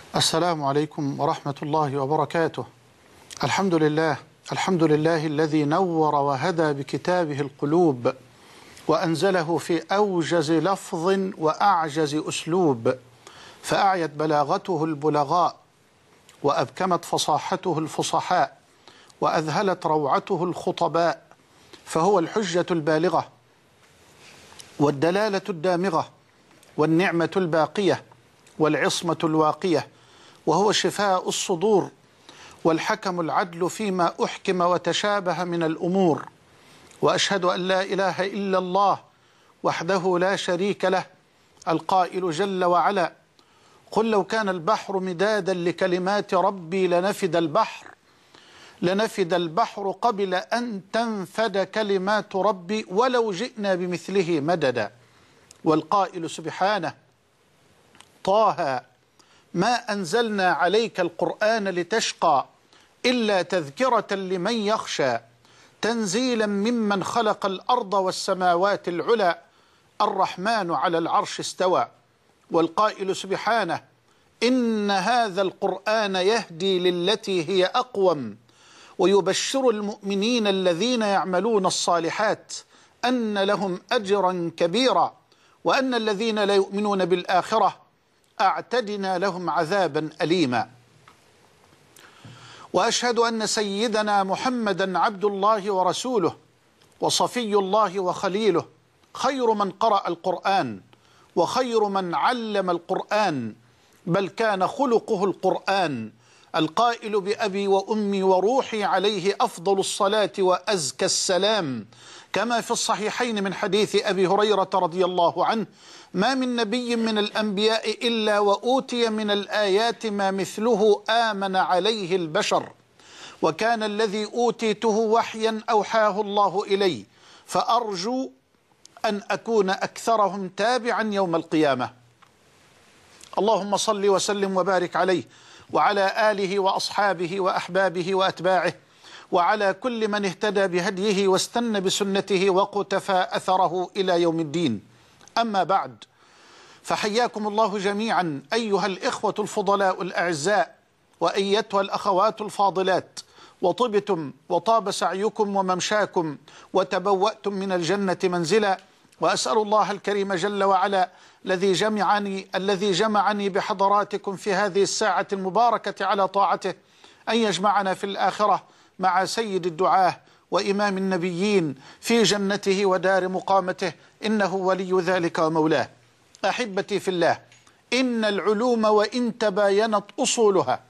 السلام عليكم ورحمة الله وبركاته. الحمد لله، الحمد لله الذي نور وهدى بكتابه القلوب، وأنزله في أوجز لفظ وأعجز أسلوب، فأعيت بلاغته البلغاء، وأبكمت فصاحته الفصحاء، وأذهلت روعته الخطباء، فهو الحجة البالغة والدلالة الدامغة والنعمة الباقية والعصمة الواقية، وهو شفاء الصدور والحكم العدل فيما أحكم وتشابه من الأمور. وأشهد أن لا إله إلا الله وحده لا شريك له، القائل جل وعلا: قل لو كان البحر مدادا لكلمات ربي لنفد البحر قبل أن تنفد كلمات ربي ولو جئنا بمثله مددا. والقائل سبحانه: طه ما أنزلنا عليك القرآن لتشقى إلا تذكرة لمن يخشى تنزيلا ممن خلق الأرض والسماوات العلى الرحمن على العرش استوى. والقائل سبحانه: إن هذا القرآن يهدي للتي هي أقوم ويبشر المؤمنين الذين يعملون الصالحات أن لهم أجرا كبيرا وأن الذين لا يؤمنون بالآخرة أعتدنا لهم عذابا أليما. وأشهد أن سيدنا محمدا عبد الله ورسوله وصفي الله وخليله، خير من قرأ القرآن وخير من علم القرآن، بل كان خلقه القرآن، القائل: بأبي وأمي وروحي عليه أفضل الصلاة وأزكى السلام، كما في الصحيحين من حديث أبي هريرة رضي الله عنه: ما من نبي من الأنبياء إلا وأوتي من الآيات ما مثله آمن عليه البشر، وكان الذي أوتيته وحيا أوحاه الله إلي، فأرجو أن أكون أكثرهم تابعا يوم القيامة. اللهم صل وسلم وبارك عليه وعلى آله وأصحابه وأحبابه وأتباعه، وعلى كل من اهتدى بهديه واستنى بسنته وقتفى أثره إلى يوم الدين. أما بعد، فحياكم الله جميعا أيها الإخوة الفضلاء الأعزاء، وأيتها الأخوات الفاضلات، وطبتم وطاب سعيكم وممشاكم وتبوأتم من الجنة منزلا. وأسأل الله الكريم جل وعلا الذي جمعني بحضراتكم في هذه الساعة المباركة على طاعته أن يجمعنا في الآخرة مع سيد الدعاة وإمام النبيين في جنته ودار مقامته، إنه ولي ذلك ومولاه. أحبتي في الله، إن العلوم وإن تباينت أصولها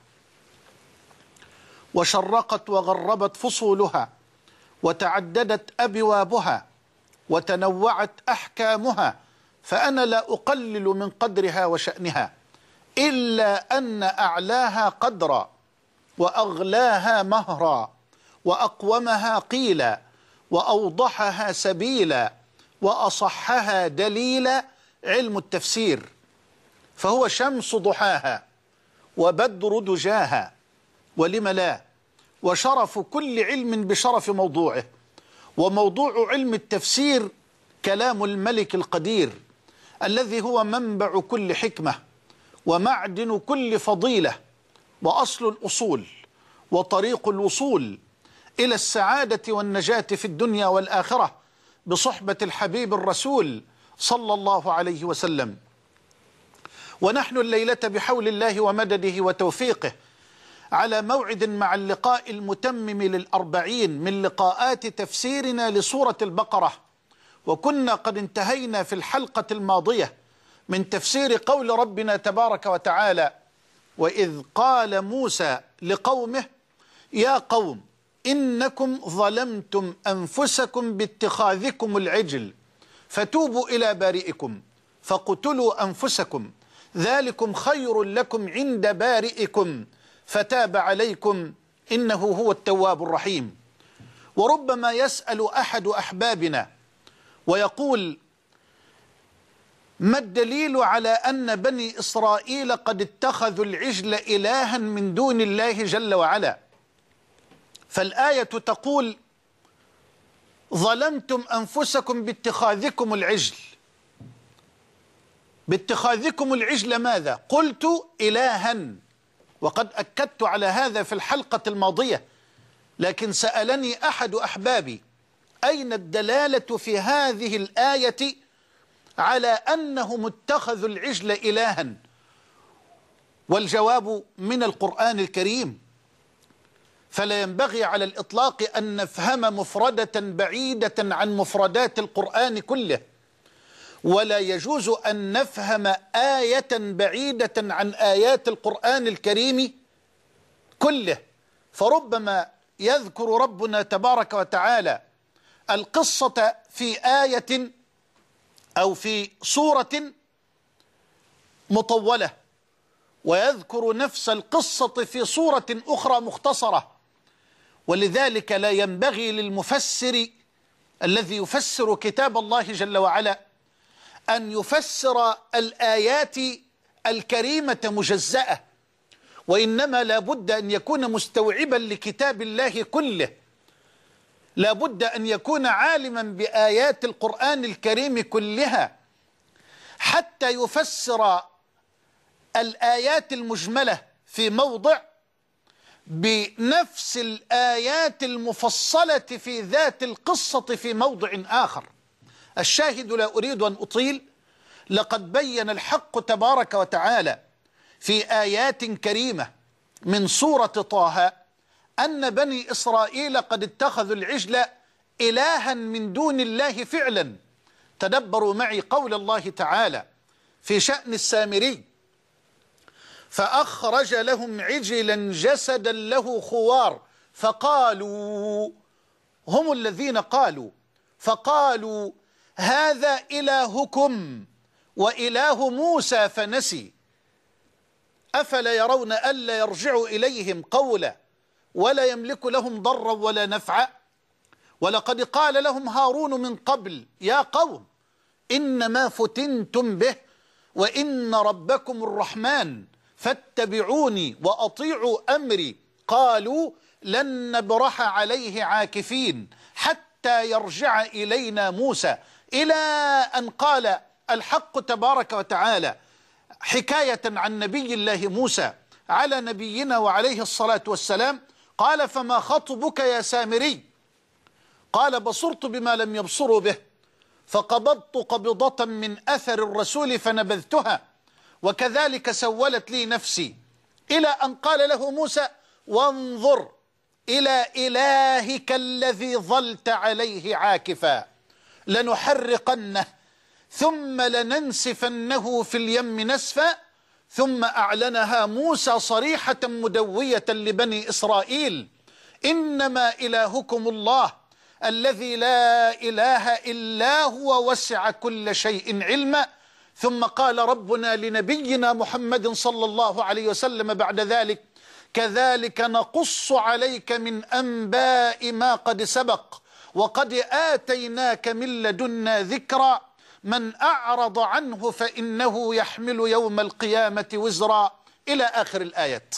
وشرقت وغربت فصولها وتعددت أبوابها وتنوعت أحكامها، فأنا لا أقلل من قدرها وشأنها، إلا أن أعلاها قدرا وأغلاها مهرا وأقومها قيلا وأوضحها سبيلا وأصحها دليلا علم التفسير، فهو شمس ضحاها وبدر دجاها، ولم لا، وشرف كل علم بشرف موضوعه. وموضوع علم التفسير كلام الملك القدير الذي هو منبع كل حكمة ومعدن كل فضيلة وأصل الأصول وطريق الوصول إلى السعادة والنجاة في الدنيا والآخرة بصحبة الحبيب الرسول صلى الله عليه وسلم. ونحن الليلة بحول الله ومدده وتوفيقه على موعد مع اللقاء المتمم لل40 من لقاءات تفسيرنا لسورة البقرة، وكنا قد انتهينا في الحلقة الماضية من تفسير قول ربنا تبارك وتعالى: وإذ قال موسى لقومه يا قوم إنكم ظلمتم أنفسكم باتخاذكم العجل فتوبوا إلى بارئكم فاقتلوا أنفسكم ذلكم خير لكم عند بارئكم فتاب عليكم إنه هو التواب الرحيم. وربما يسأل أحد أحبابنا ويقول: ما الدليل على أن بني إسرائيل قد اتخذوا العجل إلها من دون الله جل وعلا؟ فالآية تقول: ظلمتم أنفسكم باتخاذكم العجل. باتخاذكم العجل ماذا؟ قلت إلها، وقد أكدت على هذا في الحلقة الماضية، لكن سألني أحد أحبابي: أين الدلالة في هذه الآية على أنهم اتخذوا العجل إلها؟ والجواب من القرآن الكريم. فلا ينبغي على الإطلاق أن نفهم مفردة بعيدة عن مفردات القرآن كله، ولا يجوز أن نفهم آية بعيدة عن آيات القرآن الكريم كله. فربما يذكر ربنا تبارك وتعالى القصة في آية أو في سورة مطولة، ويذكر نفس القصة في سورة أخرى مختصرة. ولذلك لا ينبغي للمفسر الذي يفسر كتاب الله جل وعلا أن يفسر الآيات الكريمة مجزأة، وإنما لا بد أن يكون مستوعبا لكتاب الله كله، لا بد أن يكون عالما بآيات القرآن الكريم كلها حتى يفسر الآيات المجملة في موضع بنفس الآيات المفصلة في ذات القصة في موضع آخر. الشاهد، لا أريد أن أطيل، لقد بين الحق تبارك وتعالى في آيات كريمة من سورة طه أن بني إسرائيل قد اتخذوا العجل إلها من دون الله فعلا. تدبروا معي قول الله تعالى في شأن السامري: فأخرج لهم عجلا جسدا له خوار فقالوا، هم الذين قالوا، فقالوا هذا إلهكم وإله موسى فنسي أفلا يرون ألا يرجع إليهم قولا ولا يملك لهم ضرا ولا نفعا. ولقد قال لهم هارون من قبل يا قوم إنما فتنتم به وإن ربكم الرحمن فاتبعوني وأطيعوا أمري. قالوا لن نبرح عليه عاكفين حتى يرجع إلينا موسى، إلى أن قال الحق تبارك وتعالى حكاية عن نبي الله موسى على نبينا وعليه الصلاة والسلام: قال فما خطبك يا سامري؟ قال بصرت بما لم يبصروا به فقبضت قبضة من أثر الرسول فنبذتها وكذلك سولت لي نفسي، إلى أن قال له موسى: وانظر إلى إلهك الذي ظلت عليه عاكفا لنحرقنه ثم لننسفنه في اليم نسفا. ثم أعلنها موسى صريحة مدوية لبني إسرائيل: إنما إلهكم الله الذي لا إله إلا هو وسع كل شيء علما. ثم قال ربنا لنبينا محمد صلى الله عليه وسلم بعد ذلك: كذلك نقص عليك من أنباء ما قد سبق وقد آتيناك من لدنا ذكرا من أعرض عنه فإنه يحمل يوم القيامة وزرا، إلى آخر الآيات.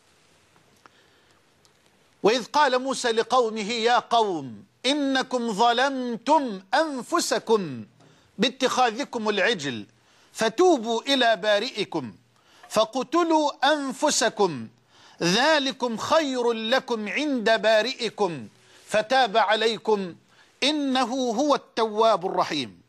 وإذ قال موسى لقومه يا قوم إنكم ظلمتم أنفسكم باتخاذكم العجل فتوبوا إلى بارئكم فاقتلوا أنفسكم ذلكم خير لكم عند بارئكم فتاب عليكم إنه هو التواب الرحيم.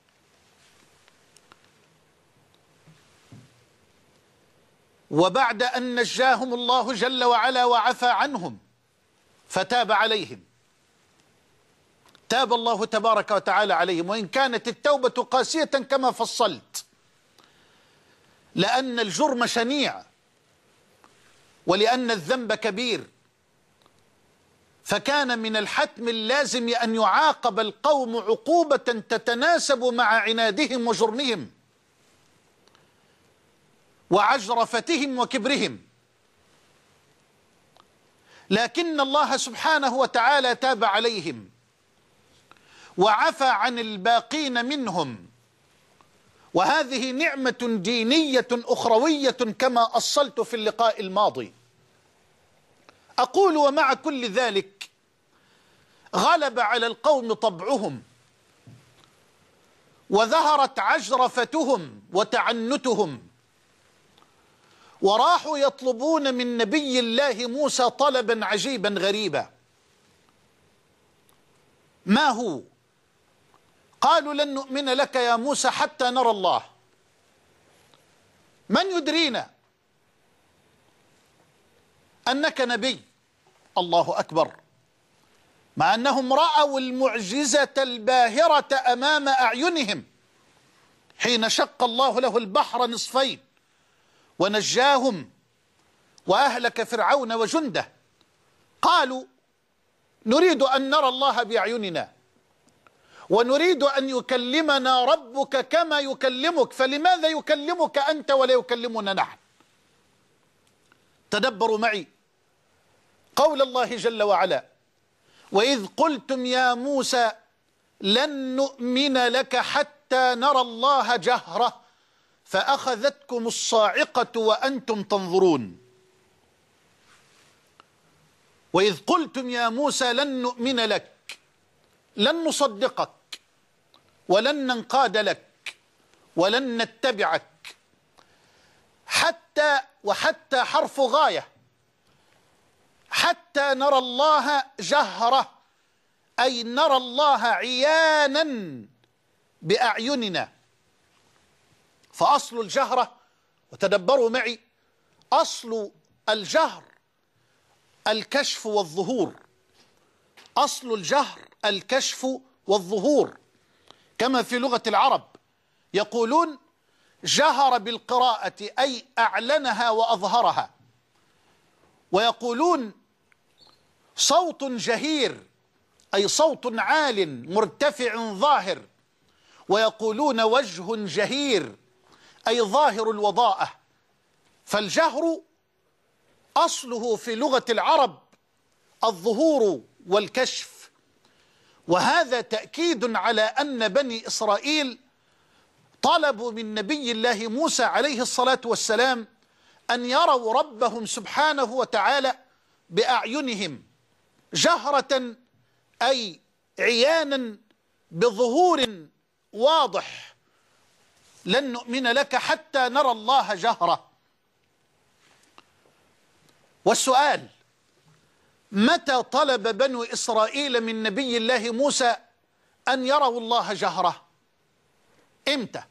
وبعد أن نجاهم الله جل وعلا وعفى عنهم فتاب عليهم، تاب الله تبارك وتعالى عليهم، وإن كانت التوبة قاسية كما فصلت، لأن الجرم شنيع ولأن الذنب كبير، فكان من الحتم اللازم أن يعاقب القوم عقوبة تتناسب مع عنادهم وجرمهم وعجرفتهم وكبرهم. لكن الله سبحانه وتعالى تاب عليهم وعفى عن الباقين منهم، وهذه نعمة دينية أخروية كما أصلت في اللقاء الماضي. أقول ومع كل ذلك غلب على القوم طبعهم وظهرت عجرفتهم وتعنتهم، وراحوا يطلبون من نبي الله موسى طلبا عجيبا غريبا. ما هو؟ قالوا لن نؤمن لك يا موسى حتى نرى الله. من يدرينا أنك نبي؟ الله أكبر. مع أنهم رأوا المعجزة الباهرة أمام أعينهم حين شق الله له البحر نصفين ونجاهم وأهلك فرعون وجنده. قالوا نريد أن نرى الله بأعيننا، ونريد أن يكلمنا ربك كما يكلمك، فلماذا يكلمك أنت ولا يكلمنا نحن؟ تدبروا معي قول الله جل وعلا: وإذ قلتم يا موسى لن نؤمن لك حتى نرى الله جهرة فأخذتكم الصاعقة وأنتم تنظرون. وإذ قلتم يا موسى لن نؤمن لك، لن نصدقك ولن ننقاد لك ولن نتبعك حتى حرف غاية، حتى نرى الله جهرة، أي نرى الله عيانا بأعيننا. فأصل الجهرة، وتدبروا معي، أصل الجهر الكشف والظهور. أصل الجهر الكشف والظهور، كما في لغة العرب يقولون جهر بالقراءة أي أعلنها وأظهرها، ويقولون صوت جهير أي صوت عال مرتفع ظاهر، ويقولون وجه جهير أي ظاهر الوضاءة. فالجهر أصله في لغة العرب الظهور والكشف، وهذا تأكيد على أن بني إسرائيل طلبوا من نبي الله موسى عليه الصلاة والسلام أن يروا ربهم سبحانه وتعالى بأعينهم جهرة، أي عيانا بظهور واضح. لن نؤمن لك حتى نرى الله جهرة. والسؤال: متى طلب بنو إسرائيل من نبي الله موسى أن يروا الله جهرة؟ إمتى؟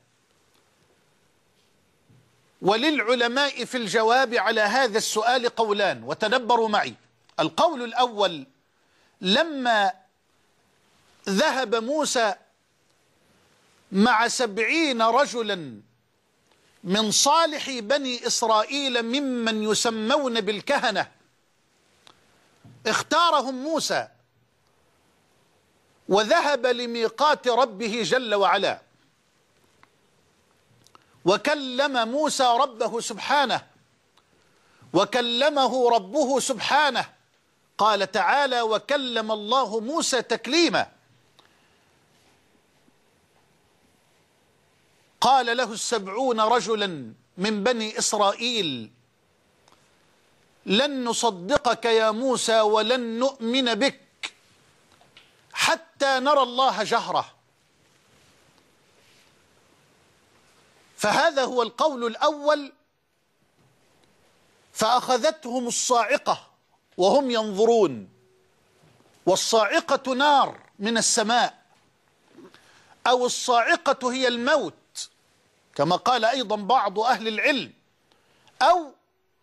وللعلماء في الجواب على هذا السؤال قولان، وتدبروا معي. القول الأول: لما ذهب موسى مع 70 رجلا من صالح بني إسرائيل ممن يسمون بالكهنة، اختارهم موسى وذهب لميقات ربه جل وعلا، وكلم موسى ربه سبحانه، وكلمه ربه سبحانه. قال تعالى: وكلم الله موسى تكليما. قال له 70 رجلا من بني إسرائيل: لن نصدقك يا موسى ولن نؤمن بك حتى نرى الله جهرة. فهذا هو القول الأول. فأخذتهم الصاعقة وهم ينظرون، والصاعقة نار من السماء، أو الصاعقة هي الموت كما قال أيضا بعض أهل العلم، أو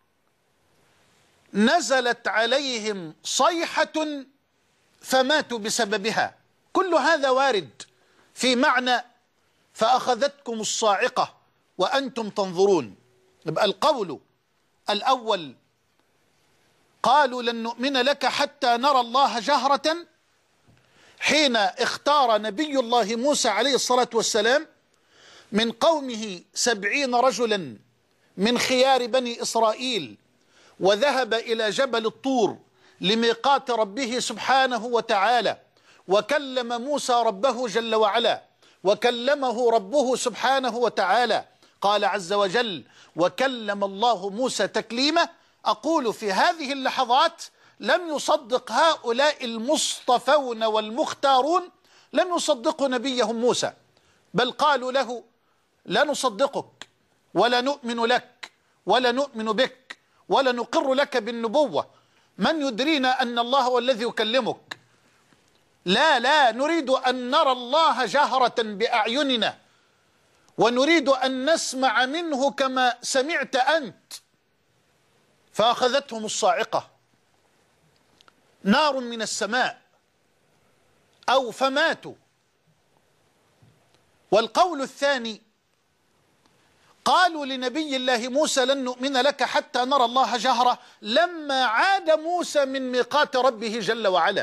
نزلت عليهم صيحة فماتوا بسببها. كل هذا وارد في معنى فأخذتكم الصاعقة وأنتم تنظرون. يبقى القول الأول: قالوا لن نؤمن لك حتى نرى الله جهرة، حين اختار نبي الله موسى عليه الصلاة والسلام من قومه 70 رجلا من خيار بني إسرائيل، وذهب إلى جبل الطور لميقات ربه سبحانه وتعالى، وكلم موسى ربه جل وعلا، وكلمه ربه سبحانه وتعالى. قال عز وجل: وكلم الله موسى تكليما. أقول في هذه اللحظات لم يصدق هؤلاء المصطفون والمختارون، لم يصدقوا نبيهم موسى، بل قالوا له: لا نصدقك ولا نؤمن لك ولا نؤمن بك ولا نقر لك بالنبوة. من يدرينا أن الله هو الذي يكلمك؟ لا نريد أن نرى الله جهرة بأعيننا، ونريد أن نسمع منه كما سمعت أنت. فأخذتهم الصاعقة، نار من السماء، أو فماتوا. والقول الثاني، قالوا لنبي الله موسى لن نؤمن لك حتى نرى الله جهرة، لما عاد موسى من ميقات ربه جل وعلا،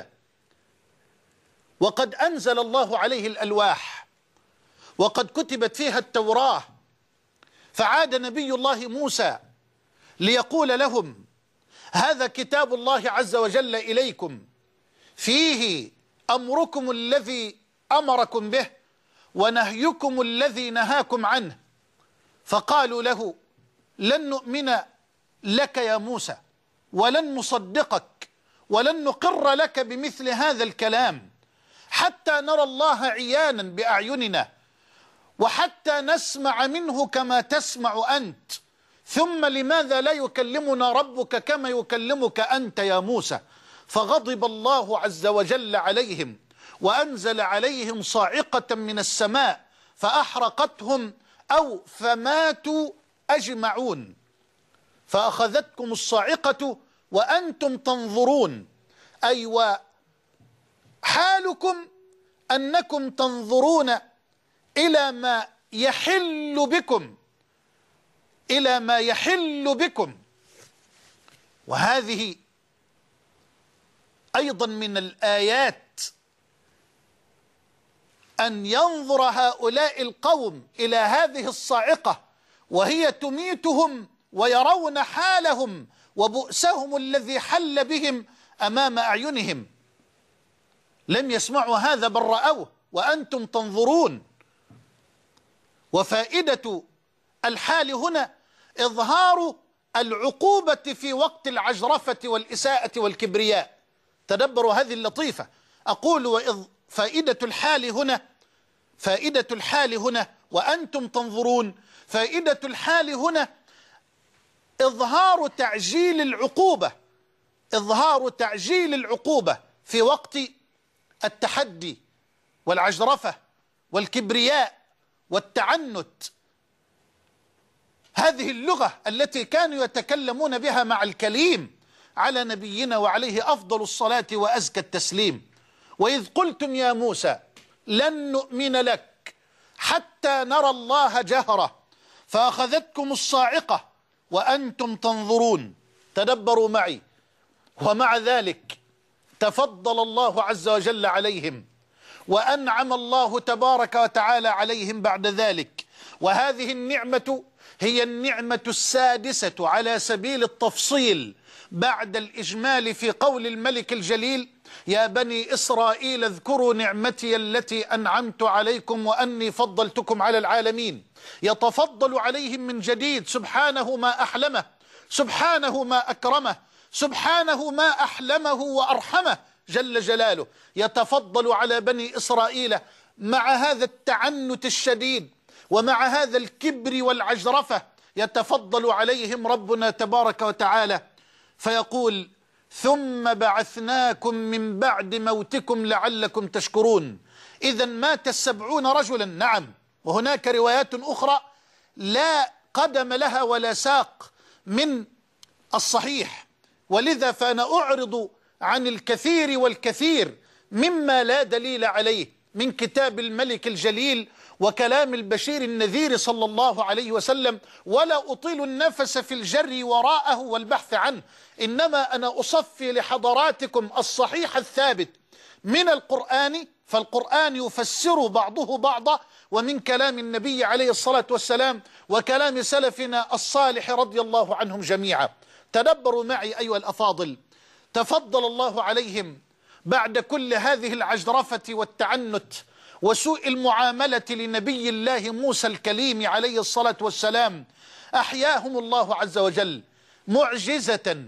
وقد أنزل الله عليه الألواح، وقد كتبت فيها التوراة. فعاد نبي الله موسى ليقول لهم هذا كتاب الله عز وجل إليكم، فيه أمركم الذي أمركم به ونهيكم الذي نهاكم عنه. فقالوا له لن نؤمن لك يا موسى، ولن نصدقك، ولن نقر لك بمثل هذا الكلام حتى نرى الله عيانا بأعيننا، وحتى نسمع منه كما تسمع أنت. ثم لماذا لا يكلمنا ربك كما يكلمك أنت يا موسى؟ فغضب الله عز وجل عليهم وأنزل عليهم صاعقة من السماء فأحرقتهم أو فماتوا أجمعون. فأخذتكم الصاعقة وأنتم تنظرون، أي وحالكم أنكم تنظرون إلى ما يحل بكم، إلى ما يحل بكم. وهذه أيضا من الآيات، أن ينظر هؤلاء القوم إلى هذه الصاعقة وهي تميتهم، ويرون حالهم وبؤسهم الذي حل بهم أمام أعينهم. لم يسمعوا هذا بل رأوه وأنتم تنظرون. وفائدة الحال هنا إظهار العقوبة في وقت العجرفة والإساءة والكبرياء. تدبروا هذه اللطيفة. أقول فائدة الحال هنا وأنتم تنظرون، فائدة الحال هنا إظهار تعجيل العقوبة، إظهار تعجيل العقوبة في وقت التحدي والعجرفة والكبرياء والتعنت. هذه اللغة التي كانوا يتكلمون بها مع الكليم على نبينا وعليه أفضل الصلاة وأزكى التسليم. وإذ قلتم يا موسى لن نؤمن لك حتى نرى الله جهرة فأخذتكم الصاعقة وأنتم تنظرون. تدبروا معي. ومع ذلك تفضل الله عز وجل عليهم، وأنعم الله تبارك وتعالى عليهم بعد ذلك. وهذه النعمة هي النعمة السادسة على سبيل التفصيل بعد الإجمال في قول الملك الجليل: يا بني إسرائيل اذكروا نعمتي التي أنعمت عليكم وأني فضلتكم على العالمين. يتفضل عليهم من جديد، سبحانه ما أحلمه، سبحانه ما أكرمه، سبحانه ما أحلمه وأرحمه جل جلاله. يتفضل على بني إسرائيل مع هذا التعنت الشديد ومع هذا الكبر والعجرفة، يتفضل عليهم ربنا تبارك وتعالى فيقول: ثم بعثناكم من بعد موتكم لعلكم تشكرون. إذا مات 70 رجلا، نعم، وهناك روايات أخرى لا قدم لها ولا ساق من الصحيح، ولذا فأنا أعرض عن الكثير والكثير مما لا دليل عليه من كتاب الملك الجليل وكلام البشير النذير صلى الله عليه وسلم، ولا أطيل النفس في الجري وراءه والبحث عنه، إنما أنا أصفي لحضراتكم الصحيح الثابت من القرآن، فالقرآن يفسر بعضه بعضا، ومن كلام النبي عليه الصلاة والسلام وكلام سلفنا الصالح رضي الله عنهم جميعا. تدبروا معي أيها الأفاضل. تفضل الله عليهم بعد كل هذه العجرفة والتعنت وسوء المعاملة لنبي الله موسى الكليم عليه الصلاة والسلام، أحياهم الله عز وجل معجزة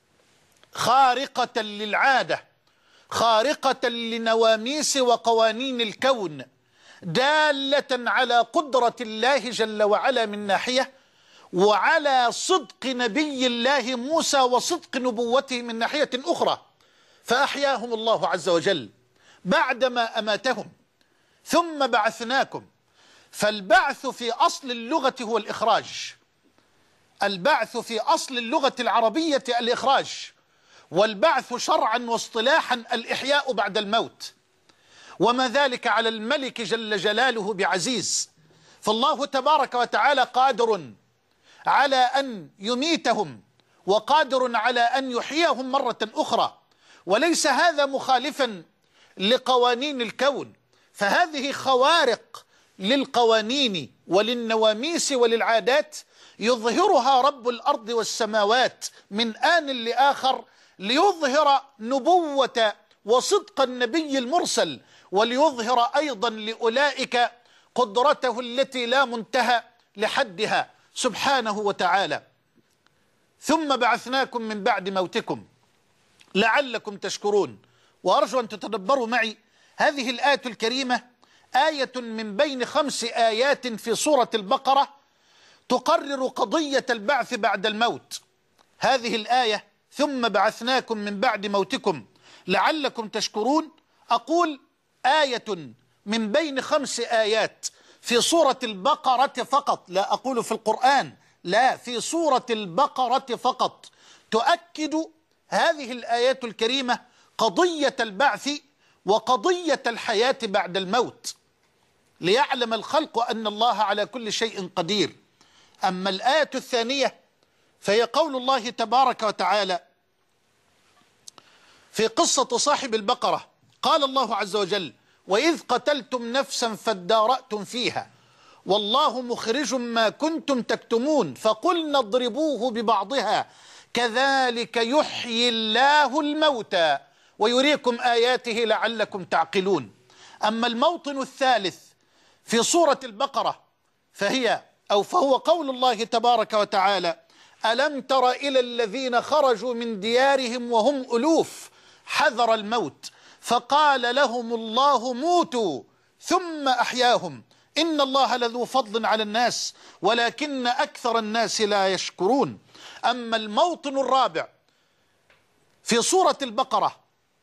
خارقة للعادة، خارقة لنواميس وقوانين الكون، دالة على قدرة الله جل وعلا من ناحية، وعلى صدق نبي الله موسى وصدق نبوته من ناحية أخرى، فأحياهم الله عز وجل بعدما أماتهم ثم بعثناكم. فالبعث في أصل اللغة هو الإخراج، البعث في أصل اللغة العربية الإخراج، والبعث شرعا واصطلاحا الإحياء بعد الموت، وما ذلك على الملك جل جلاله بعزيز. فالله تبارك وتعالى قادر على أن يميتهم وقادر على أن يحييهم مرة أخرى، وليس هذا مخالفا لقوانين الكون، فهذه خوارق للقوانين وللنواميس وللعادات يظهرها رب الأرض والسماوات من آن لآخر ليظهر نبوة وصدق النبي المرسل، وليظهر أيضا لأولئك قدرته التي لا منتهى لحدها سبحانه وتعالى. ثم بعثناكم من بعد موتكم لعلكم تشكرون. وأرجو أن تتدبروا معي هذه الآية الكريمة، آية من بين 5 آيات في سورة البقرة تقرر قضية البعث بعد الموت. هذه الآية ثم بعثناكم من بعد موتكم لعلكم تشكرون، أقول آية من بين 5 آيات في سورة البقرة فقط، لا أقول في القرآن، لا، في سورة البقرة فقط، تؤكد هذه الآيات الكريمة قضية البعث وقضية الحياة بعد الموت، ليعلم الخلق أن الله على كل شيء قدير. أما الآية الثانية فهي قول الله تبارك وتعالى في قصة صاحب البقرة، قال الله عز وجل: وإذ قتلتم نفسا فادارأتم فيها والله مخرج ما كنتم تكتمون فقلنا اضربوه ببعضها كذلك يحيي الله الموتى ويريكم آياته لعلكم تعقلون. أما الموطن الثالث في سورة البقرة فهو قول الله تبارك وتعالى: ألم تر إلى الذين خرجوا من ديارهم وهم ألوف حذر الموت فقال لهم الله موتوا ثم أحياهم إن الله لذو فضل على الناس ولكن أكثر الناس لا يشكرون. أما الموطن الرابع في سورة البقرة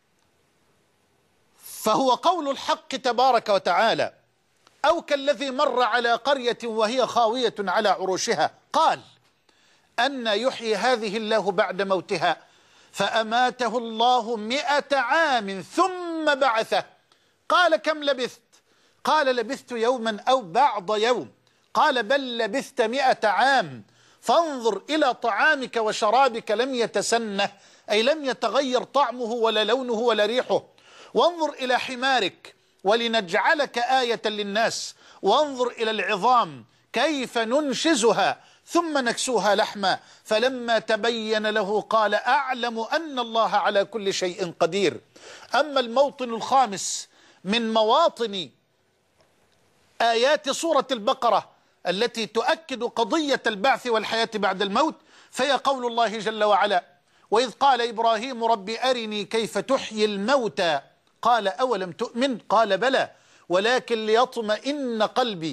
فهو قول الحق تبارك وتعالى: أو كالذي مر على قرية وهي خاوية على عروشها قال أن يحيي هذه الله بعد موتها فأماته الله 100 عام ثم بعثه قال كم لبثت؟ قال لبثت يوما أو بعض يوم قال بل لبثت 100 عام فانظر إلى طعامك وشرابك لم يتسنه، أي لم يتغير طعمه ولا لونه ولا ريحه، وانظر إلى حمارك ولنجعلك آية للناس، وانظر إلى العظام كيف ننشزها ثم نكسوها لحما فلما تبين له قال أعلم أن الله على كل شيء قدير. أما الموطن الخامس من مواطن آيات سورة البقرة التي تؤكد قضية البعث والحياة بعد الموت فهي قول الله جل وعلا: وإذ قال إبراهيم رب أرني كيف تحيي الموتى قال أولم تؤمن قال بلى ولكن ليطمئن قلبي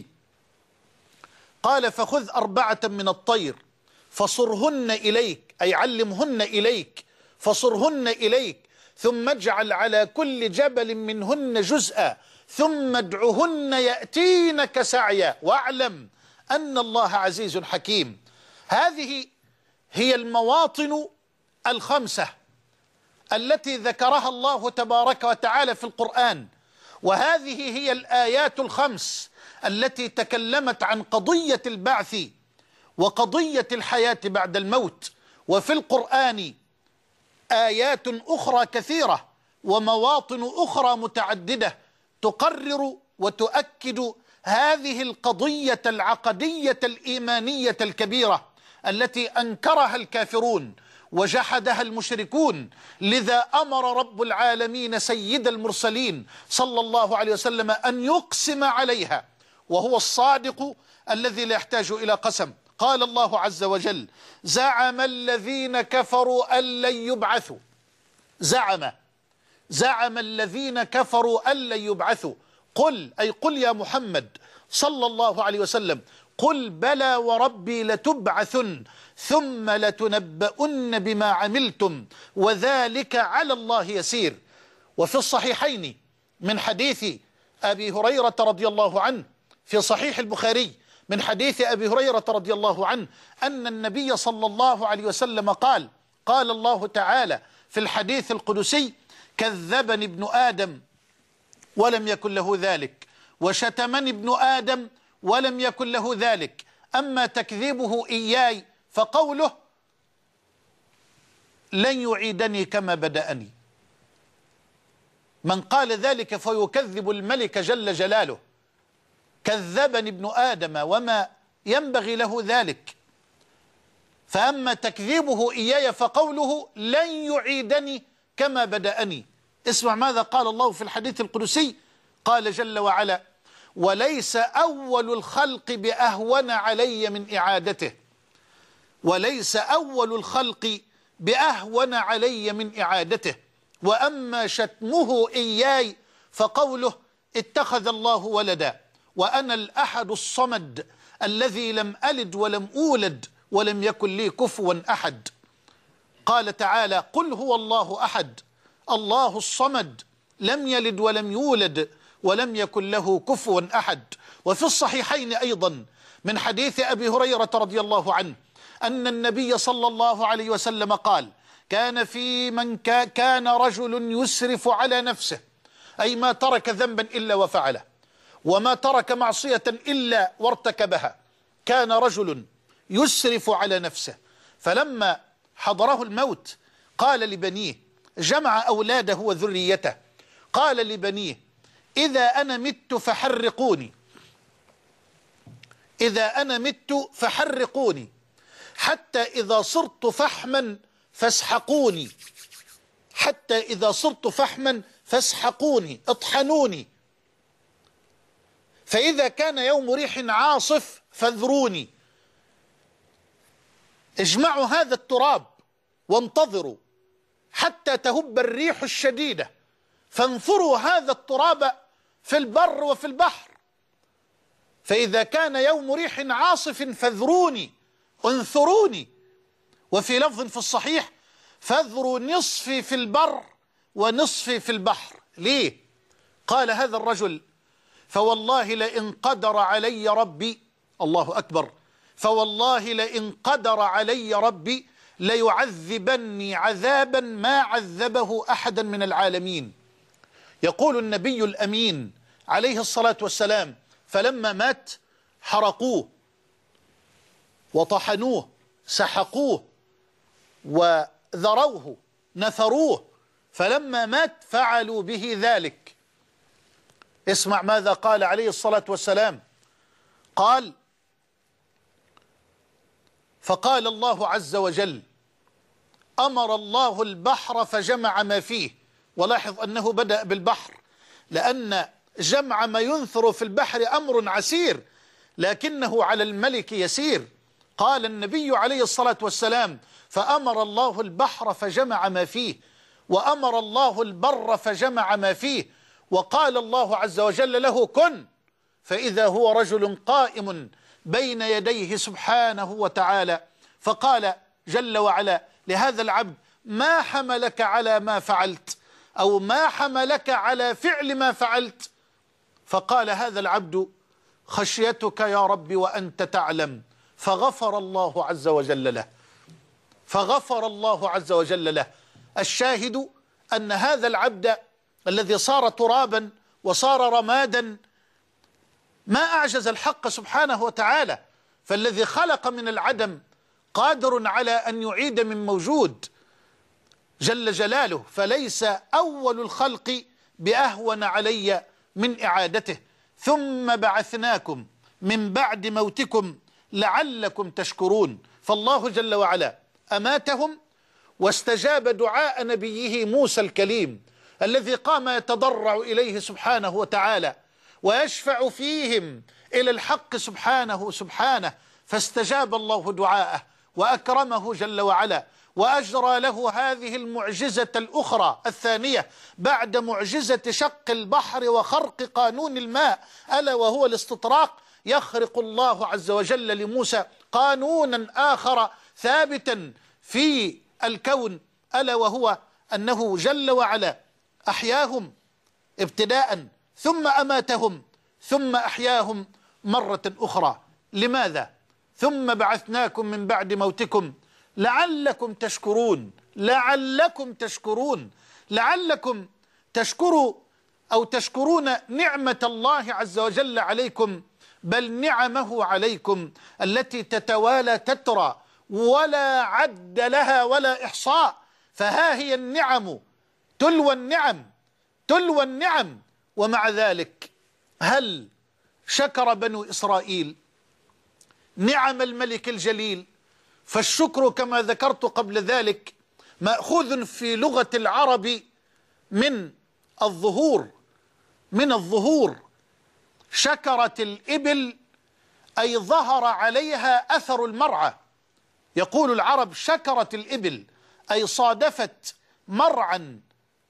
قال فخذ 4 من الطير فصرهن إليك، أي علمهن إليك، فصرهن إليك ثم اجعل على كل جبل منهن جزءا ثم ادعهن يأتينك سعيا واعلم أن الله عزيز حكيم. هذه هي المواطن ال5 التي ذكرها الله تبارك وتعالى في القرآن، وهذه هي الآيات ال5 التي تكلمت عن قضية البعث وقضية الحياة بعد الموت. وفي القرآن آيات أخرى كثيرة ومواطن أخرى متعددة تقرر وتؤكد هذه القضية العقدية الإيمانية الكبيرة التي أنكرها الكافرون وجحدها المشركون. لذا أمر رب العالمين سيد المرسلين صلى الله عليه وسلم أن يقسم عليها، وهو الصادق الذي لا يحتاج إلى قسم. قال الله عز وجل: زعم الذين كفروا أن لن يبعثوا. زعم الذين كفروا أن لن يبعثوا. قل، أي قل يا محمد صلى الله عليه وسلم، قل بلى وربي لتبعثن ثم لتنبؤن بما عملتم وذلك على الله يسير. وفي الصحيحين من حديث أبي هريرة رضي الله عنه، في صحيح البخاري من حديث أبي هريرة رضي الله عنه أن النبي صلى الله عليه وسلم قال: قال الله تعالى في الحديث القدسي: كذبني ابن آدم ولم يكن له ذلك، وشتمني ابن آدم ولم يكن له ذلك، أما تكذيبه إياي فقوله: لن يعيدني كما بدأني. من قال ذلك فيكذب الملك جل جلاله. كذبني ابن آدم وما ينبغي له ذلك، فأما تكذيبه إياي فقوله: لن يعيدني كما بدأني. اسمع ماذا قال الله في الحديث القدسي، قال جل وعلا: وليس أول الخلق بأهون علي من إعادته، وليس أول الخلق بأهون علي من إعادته، وأما شتمه إياي فقوله: اتخذ الله ولدا وأنا الأحد الصمد الذي لم ألد ولم أولد ولم يكن لي كفوا أحد. قال تعالى: قل هو الله أحد الله الصمد لم يلد ولم يولد ولم يكن له كفوا أحد. وفي الصحيحين أيضا من حديث أبي هريرة رضي الله عنه أن النبي صلى الله عليه وسلم قال: كان في من كان رجل يسرف على نفسه، أي ما ترك ذنبا إلا وفعله، وما ترك معصية إلا وارتكبها. كان رجل يسرف على نفسه، فلما حضره الموت قال لبنيه، جمع أولاده وذريته، قال لبنيه: إذا أنا مت فحرقوني، إذا أنا مت فحرقوني، حتى إذا صرت فحما فاسحقوني، حتى إذا صرت فحما فاسحقوني، اطحنوني، فإذا كان يوم ريح عاصف فاذروني. اجمعوا هذا التراب وانتظروا حتى تهب الريح الشديدة، فانثروا هذا التراب في البر وفي البحر، فإذا كان يوم ريح عاصف فاذروني، انثروني. وفي لفظ في الصحيح: فاذروا نصفي في البر ونصفي في البحر. ليه؟ قال هذا الرجل: فوالله لئن قدر علي ربي، الله أكبر، فوالله لئن قدر علي ربي ليعذبني عذابا ما عذبه أحدا من العالمين. يقول النبي الأمين عليه الصلاة والسلام: فلما مات حرقوه وطحنوه، سحقوه وذروه، نثروه، فلما مات فعلوا به ذلك. اسمع ماذا قال عليه الصلاة والسلام، قال: فقال الله عز وجل: أمر الله البحر فجمع ما فيه. ولاحظ أنه بدأ بالبحر، لأن جمع ما ينثر في البحر أمر عسير، لكنه على الملك يسير. قال النبي عليه الصلاة والسلام: فأمر الله البحر فجمع ما فيه، وأمر الله البر فجمع ما فيه، وقال الله عز وجل له: كن، فإذا هو رجل قائم بين يديه سبحانه وتعالى، فقال جل وعلا لهذا العبد: ما حملك على ما فعلت، أو ما حملك على فعل ما فعلت؟ فقال هذا العبد: خشيتك يا رب وأنت تعلم. فغفر الله عز وجل له، فغفر الله عز وجل له. الشاهد أن هذا العبد الذي صار ترابا وصار رمادا ما أعجز الحق سبحانه وتعالى، فالذي خلق من العدم قادر على أن يعيد من موجود جل جلاله، فليس أول الخلق بأهون علي من إعادته. ثم بعثناكم من بعد موتكم لعلكم تشكرون. فالله جل وعلا أماتهم واستجاب دعاء نبيه موسى الكليم الذي قام يتضرع إليه سبحانه وتعالى ويشفع فيهم إلى الحق سبحانه، فاستجاب الله دعاءه وأكرمه جل وعلا، وأجرى له هذه المعجزة الأخرى الثانية بعد معجزة شق البحر وخرق قانون الماء، ألا وهو الاستطراق. يخرق الله عز وجل لموسى قانونا آخر ثابتا في الكون، ألا وهو أنه جل وعلا أحياهم ابتداء ثم أماتهم ثم أحياهم مرة أخرى. لماذا؟ ثم بعثناكم من بعد موتكم لعلكم تشكرون، لعلكم تشكرون، لعلكم تشكروا أو تشكرون نعمة الله عز وجل عليكم، بل نعمه عليكم التي تتوالى تترى ولا عد لها ولا إحصاء. فها هي النعم تلو النعم تلو النعم. ومع ذلك هل شكر بنو إسرائيل نعم الملك الجليل؟ فالشكر كما ذكرت قبل ذلك مأخوذ في لغة العرب من الظهور، من الظهور. شكرت الإبل أي ظهر عليها أثر المرعى. يقول العرب شكرت الإبل أي صادفت مرعا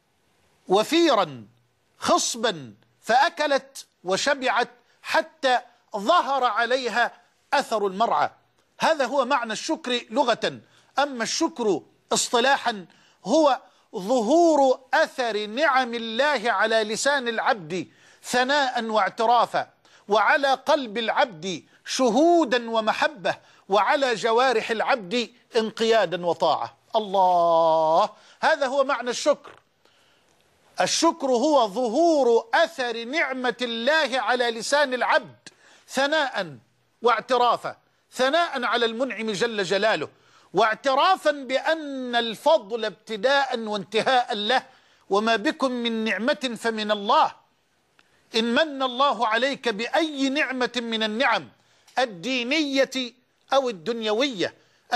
وفيرا خصبا فأكلت وشبعت حتى ظهر عليها أثر المرعى. هذا هو معنى الشكر لغة. أما الشكر اصطلاحا هو ظهور أثر نعم الله على لسان العبد ثناء واعترافا، وعلى قلب العبد شهودا ومحبة، وعلى جوارح العبد انقيادا وطاعة. الله، هذا هو معنى الشكر. الشكر هو ظهور أثر نعمة الله على لسان العبد ثناء واعترافا، ثناء على المنعم جل جلاله، واعترافا بأن الفضل ابتداء وانتهاء له، وما بكم من نعمة فمن الله. إن من الله عليك بأي نعمة من النعم الدينية أو الدنيوية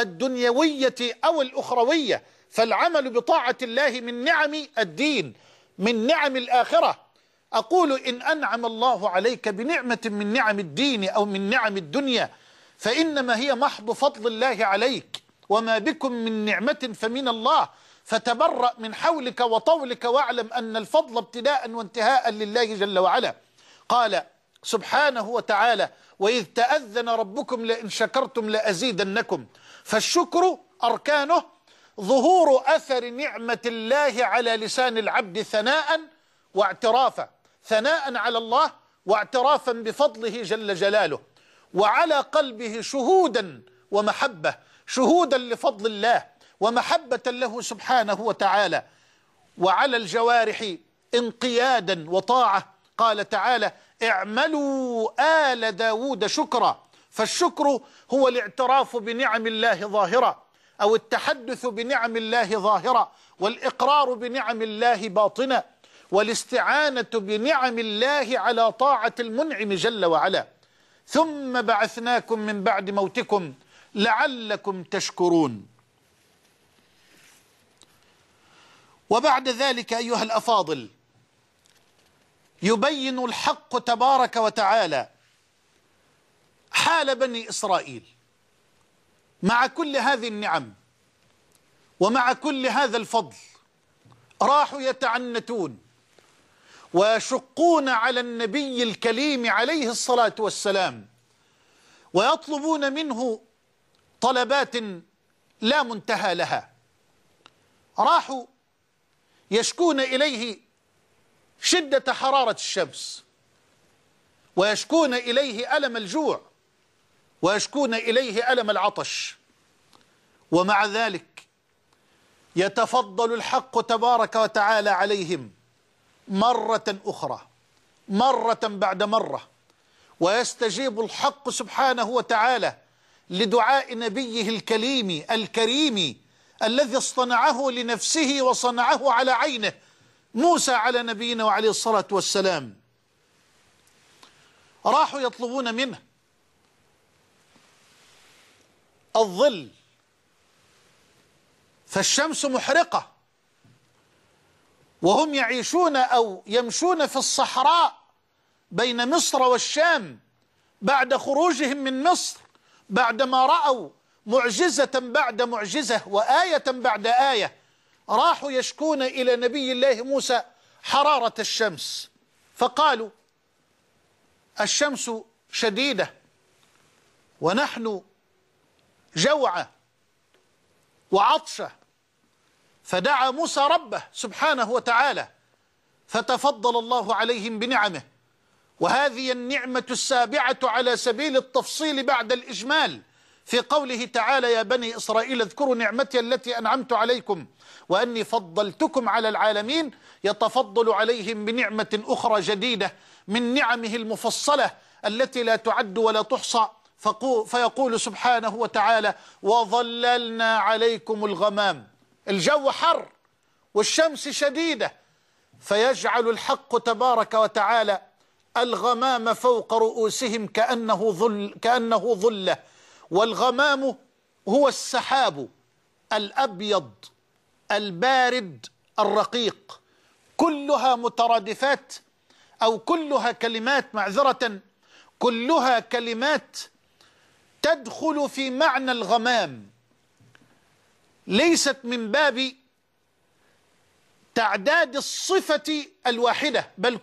أو الأخروية، فالعمل بطاعة الله من نعم الدين، من نعم الآخرة. أقول إن أنعم الله عليك بنعمة من نعم الدين أو من نعم الدنيا فإنما هي محض فضل الله عليك، وما بكم من نعمة فمن الله، فتبرأ من حولك وطولك واعلم أن الفضل ابتداء وانتهاء لله جل وعلا. قال سبحانه وتعالى وإذ تأذن ربكم لئن شكرتم لأزيدنكم. فالشكر أركانه ظهور أثر نعمة الله على لسان العبد ثناء واعترافا، ثناء على الله واعترافا بفضله جل جلاله، وعلى قلبه شهودا ومحبة، شهودا لفضل الله ومحبة له سبحانه وتعالى، وعلى الجوارح انقيادا وطاعة. قال تعالى اعملوا آل داود شكرا. فالشكر هو الاعتراف بنعم الله ظاهرة، أو التحدث بنعم الله ظاهرة، والإقرار بنعم الله باطنة، والاستعانة بنعم الله على طاعة المنعم جل وعلا. ثم بعثناكم من بعد موتكم لعلكم تشكرون. وبعد ذلك أيها الأفاضل يبين الحق تبارك وتعالى حال بني إسرائيل مع كل هذه النعم ومع كل هذا الفضل. راحوا يتعنتون ويشقون على النبي الكليم عليه الصلاة والسلام، ويطلبون منه طلبات لا منتهى لها. راحوا يشكون إليه شدة حرارة الشمس، ويشكون إليه ألم الجوع، ويشكون إليه ألم العطش، ومع ذلك يتفضل الحق تبارك وتعالى عليهم مرة أخرى، مرة بعد مرة، ويستجيب الحق سبحانه وتعالى لدعاء نبيه الكريم الذي اصطنعه لنفسه وصنعه على عينه، موسى على نبينا وعليه الصلاة والسلام. راحوا يطلبون منه الظل، فالشمس محرقة، وهم يعيشون أو يمشون في الصحراء بين مصر والشام بعد خروجهم من مصر، بعدما رأوا معجزة بعد معجزة وآية بعد آية. راحوا يشكون إلى نبي الله موسى حرارة الشمس، فقالوا الشمس شديدة ونحن جوعى وعطشة، فدعا موسى ربه سبحانه وتعالى فتفضل الله عليهم بنعمه. وهذه النعمة السابعة على سبيل التفصيل بعد الإجمال في قوله تعالى: يا بني إسرائيل اذكروا نعمتي التي أنعمت عليكم وأني فضلتكم على العالمين. يتفضل عليهم بنعمة أخرى جديدة من نعمه المفصلة التي لا تعد ولا تحصى، فيقول سبحانه وتعالى: وظللنا عليكم الغمام. الجو حر والشمس شديدة، فيجعل الحق تبارك وتعالى الغمام فوق رؤوسهم كأنه ظلة. والغمام هو السحاب الأبيض البارد الرقيق، كلها مترادفات أو كلها كلمات، معذرة، كلها كلمات تدخل في معنى الغمام، ليست من باب تعداد الصفة الواحدة، بل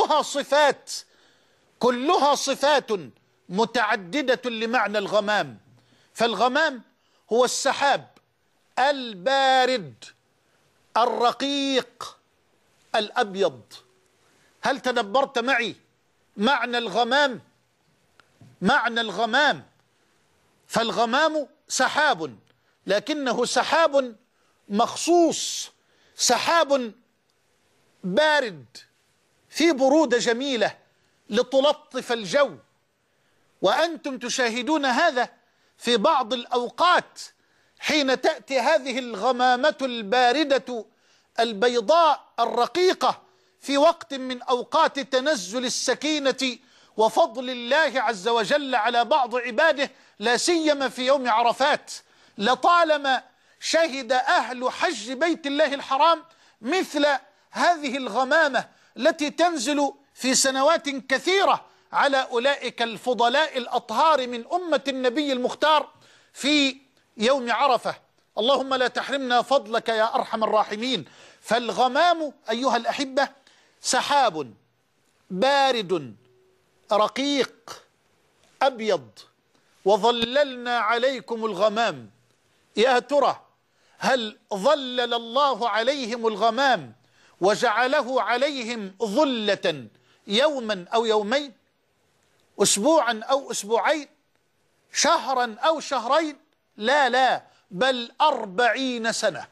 كلها صفات متعددة لمعنى الغمام. فالغمام هو السحاب البارد الرقيق الأبيض. هل تدبرت معي معنى الغمام؟ معنى الغمام، فالغمام سحاب، لكنه سحاب مخصوص، سحاب بارد في برودة جميلة لتلطف الجو. وأنتم تشاهدون هذا في بعض الأوقات حين تأتي هذه الغمامة الباردة البيضاء الرقيقة في وقت من أوقات تنزل السكينة وفضل الله عز وجل على بعض عباده، لا سيما في يوم عرفات. لطالما شهد أهل حج بيت الله الحرام مثل هذه الغمامة التي تنزل في سنوات كثيرة على أولئك الفضلاء الأطهار من أمة النبي المختار في يوم عرفة. اللهم لا تحرمنا فضلك يا أرحم الراحمين. فالغمام أيها الأحبة سحاب بارد رقيق أبيض. وظللنا عليكم الغمام. يا ترى هل ظلل الله عليهم الغمام وجعله عليهم ظلة يوما أو يومين، أسبوعا أو أسبوعين، شهرا أو شهرين؟ لا، بل 40 سنة.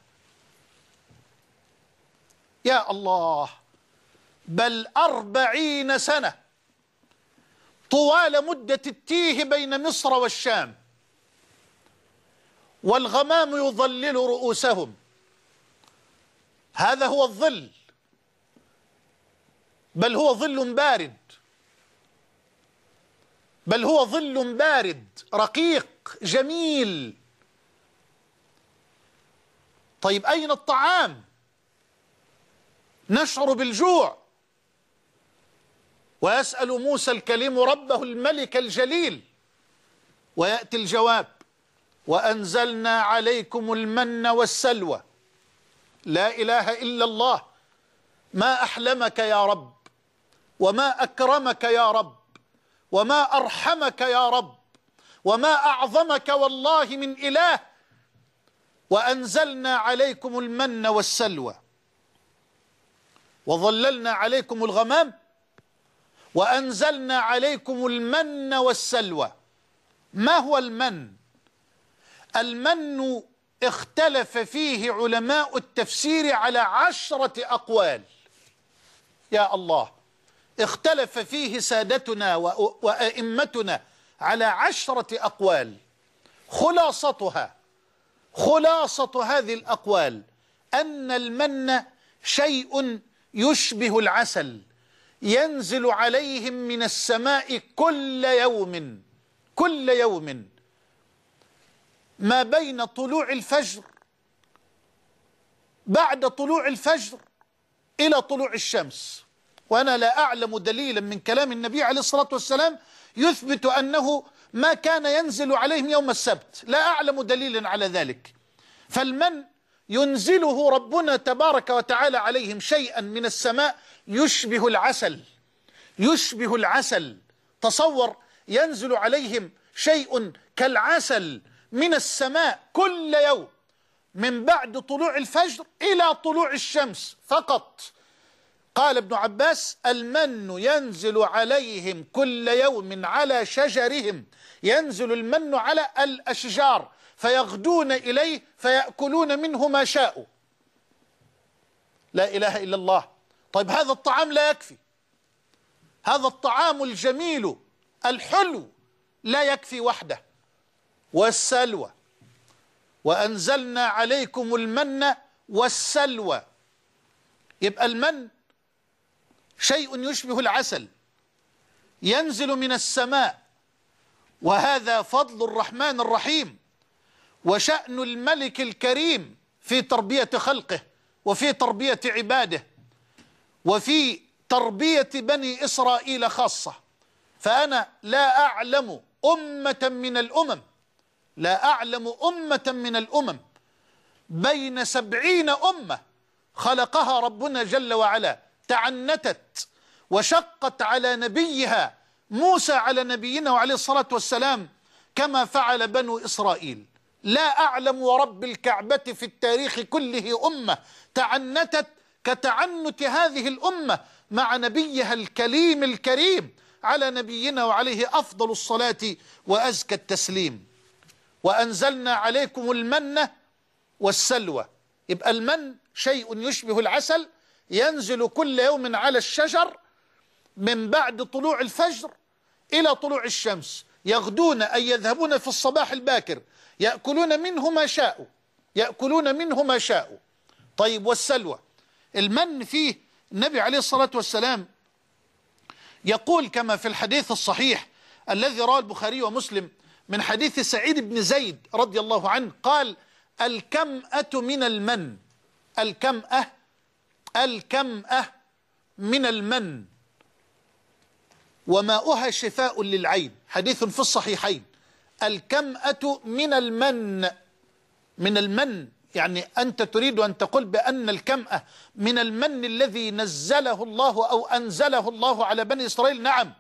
يا الله، بل 40 سنة طوال مدة التيه بين مصر والشام، والغمام يظلل رؤوسهم. هذا هو الظل، بل هو ظل بارد، بل هو ظل بارد رقيق جميل. طيب أين الطعام؟ نشعر بالجوع. ويسأل موسى الكليم ربه الملك الجليل، ويأتي الجواب: وأنزلنا عليكم المن والسلوى. لا إله إلا الله، ما أحلمك يا رب، وما أكرمك يا رب، وما أرحمك يا رب، وما أعظمك والله من إله. وأنزلنا عليكم المن والسلوى، وظللنا عليكم الغمام، وأنزلنا عليكم المن والسلوى. ما هو المن؟ المن اختلف فيه علماء التفسير على 10 أقوال. يا الله، اختلف فيه سادتنا وأئمتنا على 10 أقوال. خلاصة هذه الأقوال أن المن شيء يشبه العسل، ينزل عليهم من السماء كل يوم ما بين طلوع الفجر، بعد طلوع الفجر إلى طلوع الشمس. وأنا لا أعلم دليلا من كلام النبي عليه الصلاة والسلام يثبت أنه ما كان ينزل عليهم يوم السبت، لا أعلم دليلا على ذلك. فالمن ينزله ربنا تبارك وتعالى عليهم شيئا من السماء يشبه العسل. تصور ينزل عليهم شيء كالعسل من السماء كل يوم من بعد طلوع الفجر إلى طلوع الشمس فقط. قال ابن عباس: المن ينزل عليهم كل يوم على شجرهم، ينزل المن على الأشجار فيغدون إليه فيأكلون منه ما شاءوا. لا إله إلا الله. طيب هذا الطعام لا يكفي، هذا الطعام الجميل الحلو لا يكفي وحده. والسلوى: وأنزلنا عليكم المن والسلوى. يبقى المن شيء يشبه العسل ينزل من السماء، وهذا فضل الرحمن الرحيم وشأن الملك الكريم في تربية خلقه وفي تربية عباده وفي تربية بني إسرائيل خاصة. فأنا لا أعلم أمة من الأمم، لا أعلم أمة من الأمم بين 70 أمة خلقها ربنا جل وعلا تعنتت وشقت على نبيها موسى على نبينا وعليه الصلاة والسلام كما فعل بنو إسرائيل. لا أعلم ورب الكعبة في التاريخ كله أمة تعنتت كتعنت هذه الأمة مع نبيها الكليم الكريم على نبينا وعليه أفضل الصلاة وأزكى التسليم. وأنزلنا عليكم المن والسلوى. يبقى المن شيء يشبه العسل ينزل كل يوم على الشجر من بعد طلوع الفجر إلى طلوع الشمس، يغدون أي يذهبون في الصباح الباكر يأكلون منه ما شاءوا، يأكلون منه ما شاءوا. طيب والسلوى، المن فيه النبي عليه الصلاة والسلام يقول كما في الحديث الصحيح الذي رواه البخاري ومسلم من حديث سعيد بن زيد رضي الله عنه قال: الكمأة من المن، الكمأة من المن وماؤها شفاء للعين. حديث في الصحيحين. الكمأة من المن، من المن يعني أنت تريد أن تقول بأن الكمأة من المن الذي نزله الله أو أنزله الله على بني إسرائيل. نعم.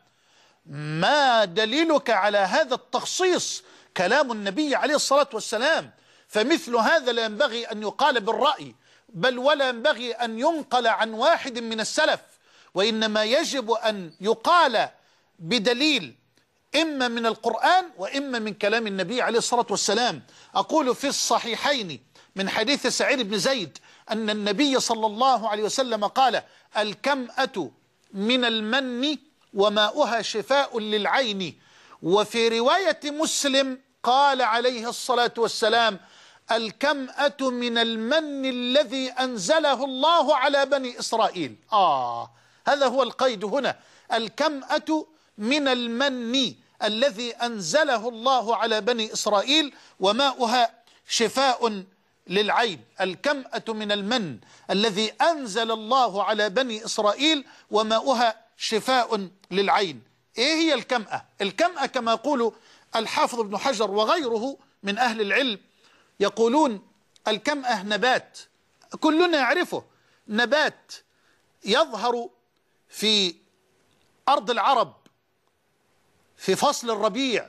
ما دليلك على هذا التخصيص؟ كلام النبي عليه الصلاة والسلام، فمثل هذا لا ينبغي أن يقال بالرأي، بل ولا ينبغي أن ينقل عن واحد من السلف، وإنما يجب أن يقال بدليل إما من القرآن وإما من كلام النبي عليه الصلاة والسلام. أقول في الصحيحين من حديث سعيد بن زيد أن النبي صلى الله عليه وسلم قال: الكمأة من المن وماؤها شفاء للعين. وفي رواية مسلم قال عليه الصلاة والسلام: الكمأة من المن الذي أنزله الله على بني إسرائيل. هذا هو القيد هنا، الكمأة من المن الذي أنزله الله على بني إسرائيل وماؤها شفاء للعين. الكمأة من المن الذي أنزل الله على بني إسرائيل وماؤها شفاء للعين. إيه هي الكمأة؟ الكمأة كما يقول الحافظ ابن حجر وغيره من أهل العلم يقولون الكمأة نبات كلنا يعرفه، نبات يظهر في أرض العرب في فصل الربيع،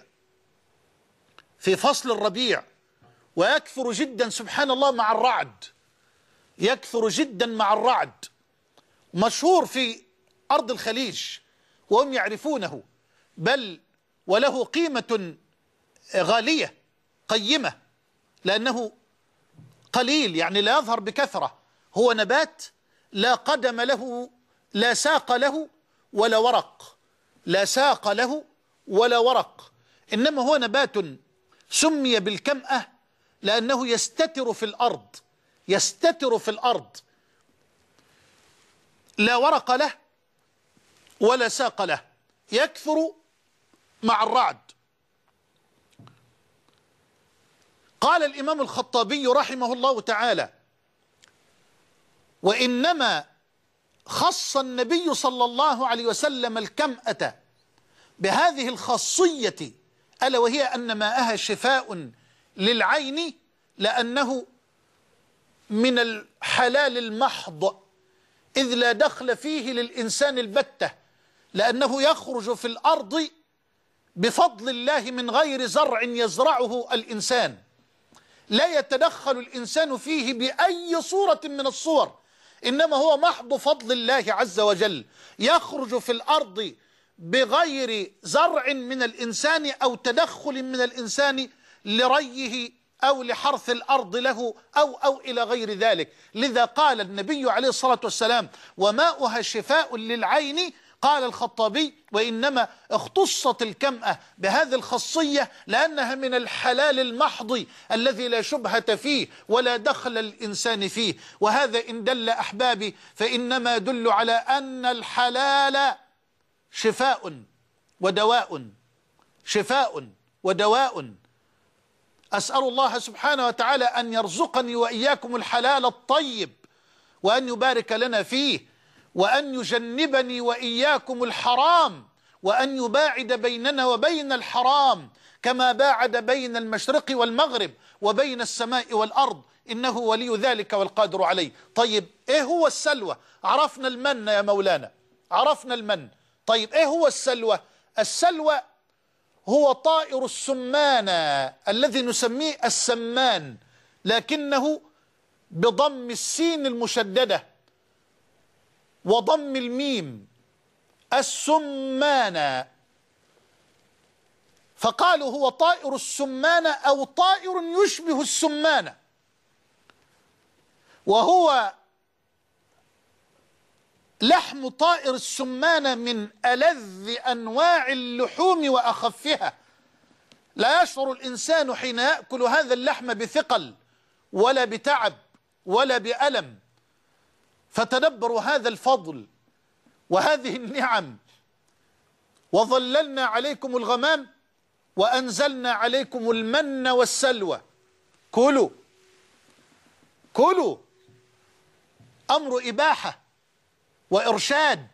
في فصل الربيع، ويكثر جدا سبحان الله مع الرعد، يكثر جدا مع الرعد، مشهور في أرض الخليج وهم يعرفونه، بل وله قيمة غالية قيمة لأنه قليل، يعني لا يظهر بكثرة. هو نبات لا قدم له، لا ساق له ولا ورق، لا ساق له ولا ورق، إنما هو نبات سمي بالكمأة لأنه يستتر في الأرض، يستتر في الأرض، لا ورق له ولا ساق له، يكثر مع الرعد. قال الإمام الخطابي رحمه الله تعالى: وإنما خص النبي صلى الله عليه وسلم الكمأة بهذه الخاصية ألا وهي أن ماءها شفاء للعين، لأنه من الحلال المحض إذ لا دخل فيه للإنسان البتة، لأنه يخرج في الأرض بفضل الله من غير زرع يزرعه الإنسان، لا يتدخل الإنسان فيه بأي صورة من الصور، إنما هو محض فضل الله عز وجل، يخرج في الأرض بغير زرع من الإنسان أو تدخل من الإنسان لريه أو لحرث الأرض له أو إلى غير ذلك. لذا قال النبي عليه الصلاة والسلام: وماؤها شفاء للعين. قال الخطابي: وإنما اختصت الكمأة بهذه الخاصية لأنها من الحلال المحض الذي لا شبهة فيه ولا دخل الإنسان فيه. وهذا إن دل أحبابي فإنما يدل على أن الحلال شفاء ودواء، شفاء ودواء. أسأل الله سبحانه وتعالى أن يرزقني وإياكم الحلال الطيب، وأن يبارك لنا فيه، وأن يجنبني وإياكم الحرام، وأن يباعد بيننا وبين الحرام كما باعد بين المشرق والمغرب وبين السماء والأرض، إنه ولي ذلك والقادر عليه. طيب إيه هو السلوى؟ عرفنا المن يا مولانا، عرفنا المن. طيب إيه هو السلوى؟ السلوى هو طائر السمان الذي نسميه السمان، لكنه بضم السين المشددة وضم الميم، السمان. فقالوا هو طائر السمان أو طائر يشبه السمان، وهو لحم طائر السمان من ألذ أنواع اللحوم وأخفها. لا يشعر الإنسان حين يأكل هذا اللحم بثقل ولا بتعب ولا بألم. فتدبروا هذا الفضل وهذه النعم. وظللنا عليكم الغمام وأنزلنا عليكم المن والسلوى، كلوا كلوا. أمر إباحة وإرشاد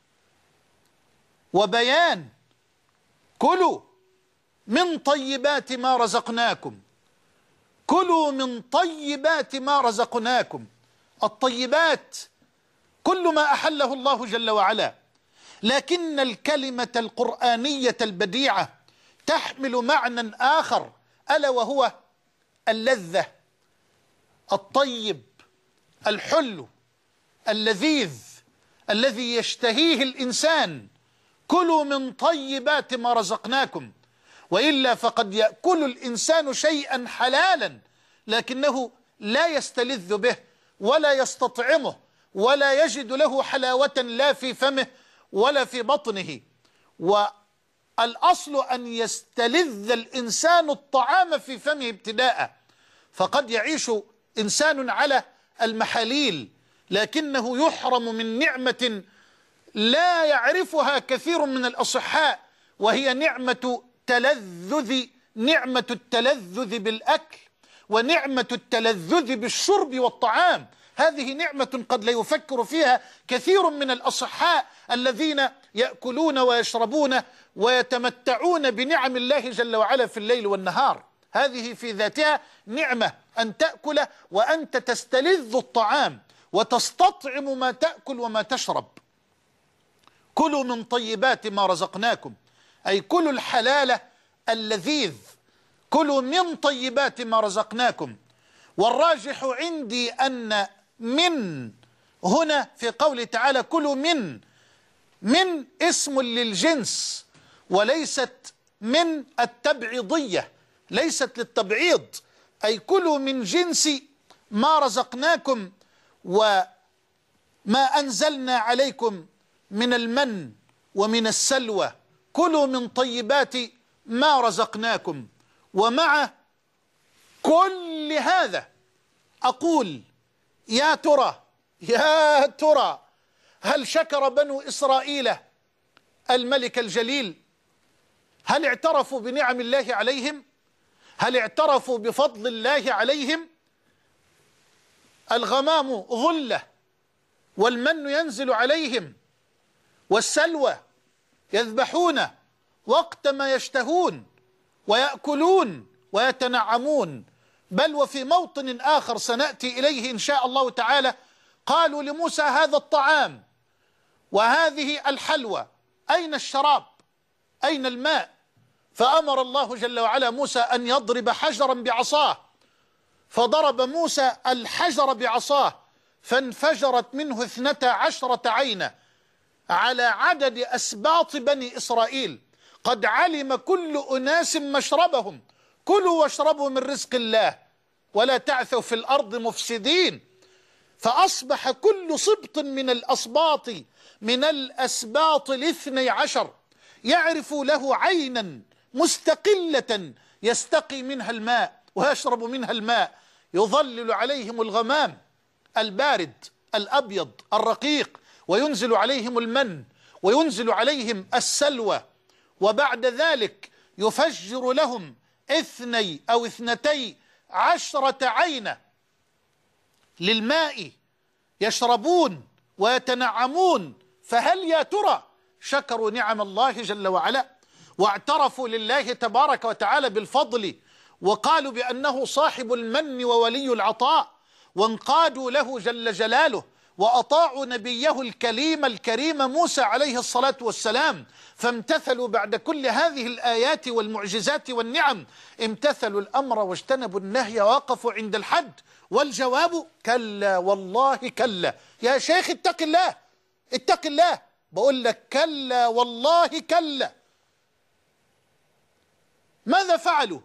وبيان. كلوا من طيبات ما رزقناكم، كلوا من طيبات ما رزقناكم. الطيبات كل ما أحله الله جل وعلا، لكن الكلمة القرآنية البديعة تحمل معنى آخر، ألا وهو اللذة، الطيب، الحلو، اللذيذ الذي يشتهيه الإنسان. كلوا من طيبات ما رزقناكم. وإلا فقد يأكل الإنسان شيئا حلالا لكنه لا يستلذ به ولا يستطعمه ولا يجد له حلاوة لا في فمه ولا في بطنه. والأصل أن يستلذ الإنسان الطعام في فمه ابتداء. فقد يعيش إنسان على المحاليل لكنه يحرم من نعمة لا يعرفها كثير من الأصحاء، وهي نعمة التلذذ بالأكل ونعمة التلذذ بالشرب والطعام. هذه نعمة قد لا يفكر فيها كثير من الأصحاء الذين يأكلون ويشربون ويتمتعون بنعم الله جل وعلا في الليل والنهار. هذه في ذاتها نعمة، أن تأكل وأنت تستلذ الطعام وتستطعم ما تأكل وما تشرب. كلوا من طيبات ما رزقناكم، أي كلوا الحلال اللذيذ، كلوا من طيبات ما رزقناكم. والراجح عندي أن من هنا في قوله تعالى كلوا من اسم للجنس وليست من التبعيضية، ليست للتبعيض، أي كلوا من جنس ما رزقناكم وما أنزلنا عليكم من المن ومن السلوى. كلوا من طيبات ما رزقناكم. ومع كل هذا أقول يا ترى هل شكر بنو إسرائيل الملك الجليل؟ هل اعترفوا بنعم الله عليهم؟ هل اعترفوا بفضل الله عليهم؟ الغمام ظلة والمن ينزل عليهم والسلوى، يذبحون وقت ما يشتهون ويأكلون ويتنعمون. بل وفي موطن آخر سنأتي إليه إن شاء الله تعالى قالوا لموسى هذا الطعام وهذه الحلوى أين الشراب؟ أين الماء؟ فأمر الله جل وعلا موسى أن يضرب حجرا بعصاه، فضرب موسى الحجر بعصاه فانفجرت منه 12 عينا على عدد أسباط بني إسرائيل. قد علم كل أناس مشربهم، كلوا واشربوا من رزق الله ولا تعثوا في الأرض مفسدين. فأصبح كل سبط من الأسباط ال12 يعرف له عينا مستقلة يستقي منها الماء ويشرب منها الماء، يظلل عليهم الغمام البارد الأبيض الرقيق، وينزل عليهم المن، وينزل عليهم السلوى، وبعد ذلك يفجر لهم 12 عينا للماء يشربون ويتنعمون. فهل يا ترى شكروا نعم الله جل وعلا واعترفوا لله تبارك وتعالى بالفضل وقالوا بأنه صاحب المن وولي العطاء، وانقادوا له جل جلاله وأطاعوا نبيه الكريم موسى عليه الصلاة والسلام، فامتثلوا بعد كل هذه الآيات والمعجزات والنعم، امتثلوا الأمر واجتنبوا النهي ووقفوا عند الحد؟ والجواب كلا والله كلا. يا شيخ اتق الله، اتق الله، بقول لك كلا والله كلا. ماذا فعلوا؟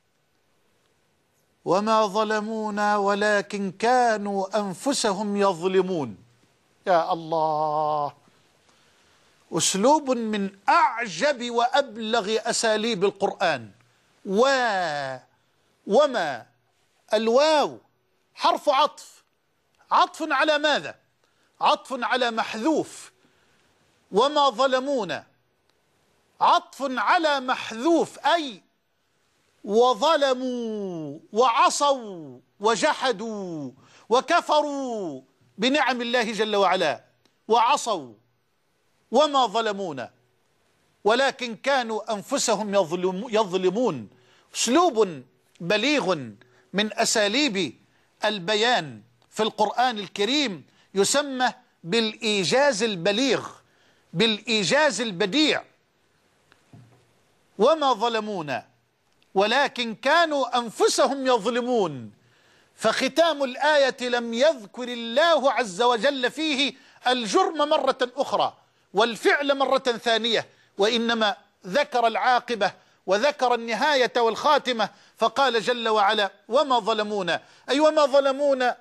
وما ظلمونا ولكن كانوا أنفسهم يظلمون. يا الله، أسلوب من أعجب وأبلغ أساليب القرآن. وما الواو حرف عطف، عطف على ماذا؟ عطف على محذوف. وما ظلمونا عطف على محذوف، أي وظلموا وعصوا وجحدوا وكفروا بنعم الله جل وعلا وعصوا. وما ظلمونا ولكن كانوا أنفسهم يظلمون. أسلوب بليغ من أساليب البيان في القرآن الكريم يسمى بالإيجاز البليغ، بالإيجاز البديع. وما ظلمونا ولكن كانوا أنفسهم يظلمون. فختام الآية لم يذكر الله عز وجل فيه الجرم مرة أخرى والفعل مرة ثانية، وإنما ذكر العاقبة وذكر النهاية والخاتمة، فقال جل وعلا وما ظلمونا، أي وما ظلمونا.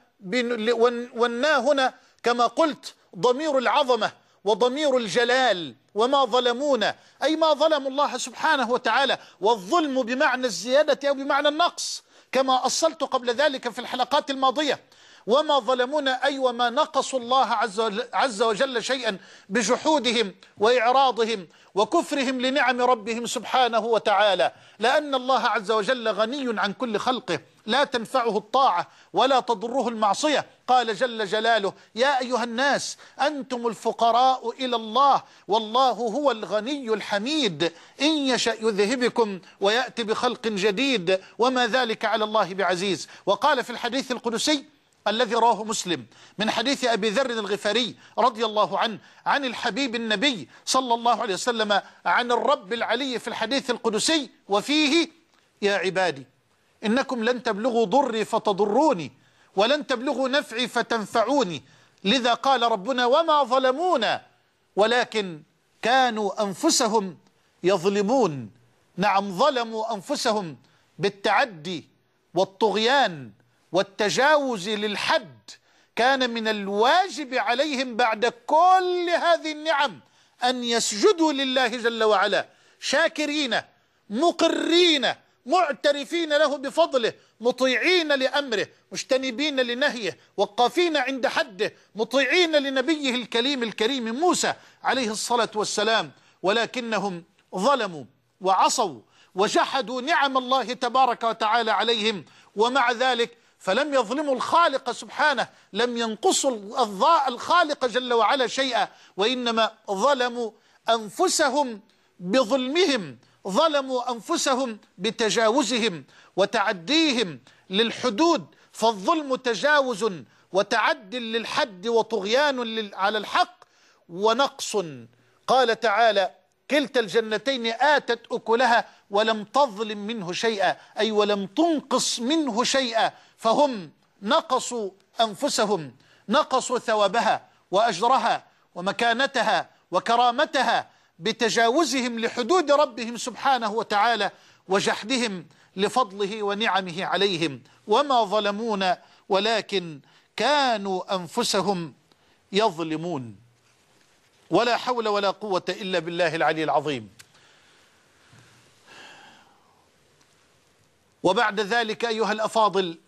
والنا هنا كما قلت ضمير العظمة وضمير الجلال. وما ظلمونا أي ما ظلموا الله سبحانه وتعالى، والظلم بمعنى الزيادة أو بمعنى النقص كما أصلت قبل ذلك في الحلقات الماضية. وما ظلمونا أي وما نقصوا الله عز وجل شيئا بجحودهم وإعراضهم وكفرهم لنعم ربهم سبحانه وتعالى، لأن الله عز وجل غني عن كل خلقه، لا تنفعه الطاعة ولا تضره المعصية. قال جل جلاله يا أيها الناس أنتم الفقراء إلى الله والله هو الغني الحميد، إن يشأ يذهبكم ويأتي بخلق جديد وما ذلك على الله بعزيز. وقال في الحديث القدسي الذي رواه مسلم من حديث أبي ذر الغفاري رضي الله عنه عن الحبيب النبي صلى الله عليه وسلم عن الرب العلي في الحديث القدسي وفيه يا عبادي إنكم لن تبلغوا ضري فتضروني ولن تبلغوا نفعي فتنفعوني، لذا قال ربنا وما ظلمونا ولكن كانوا أنفسهم يظلمون. نعم، ظلموا أنفسهم بالتعدي والطغيان والتجاوز للحد. كان من الواجب عليهم بعد كل هذه النعم أن يسجدوا لله جل وعلا شاكرين مقرين معترفين له بفضله، مطيعين لأمره مجتنبين لنهيه، وقافين عند حده، مطيعين لنبيه الكريم موسى عليه الصلاة والسلام. ولكنهم ظلموا وعصوا وجحدوا نعم الله تبارك وتعالى عليهم، ومع ذلك فلم يظلموا الخالق سبحانه، لم ينقصوا الخالق جل وعلا شيئا، وإنما ظلموا أنفسهم بظلمهم، ظلموا أنفسهم بتجاوزهم وتعديهم للحدود. فالظلم تجاوز وتعد للحد وطغيان على الحق ونقص. قال تعالى كلتا الجنتين آتت أكلها ولم تظلم منه شيئا، أي ولم تنقص منه شيئا، فهم نقصوا أنفسهم، نقصوا ثوابها وأجرها ومكانتها وكرامتها بتجاوزهم لحدود ربهم سبحانه وتعالى وجحدهم لفضله ونعمه عليهم. وما ظلمونا ولكن كانوا أنفسهم يظلمون. ولا حول ولا قوة إلا بالله العلي العظيم. وبعد ذلك أيها الأفاضل،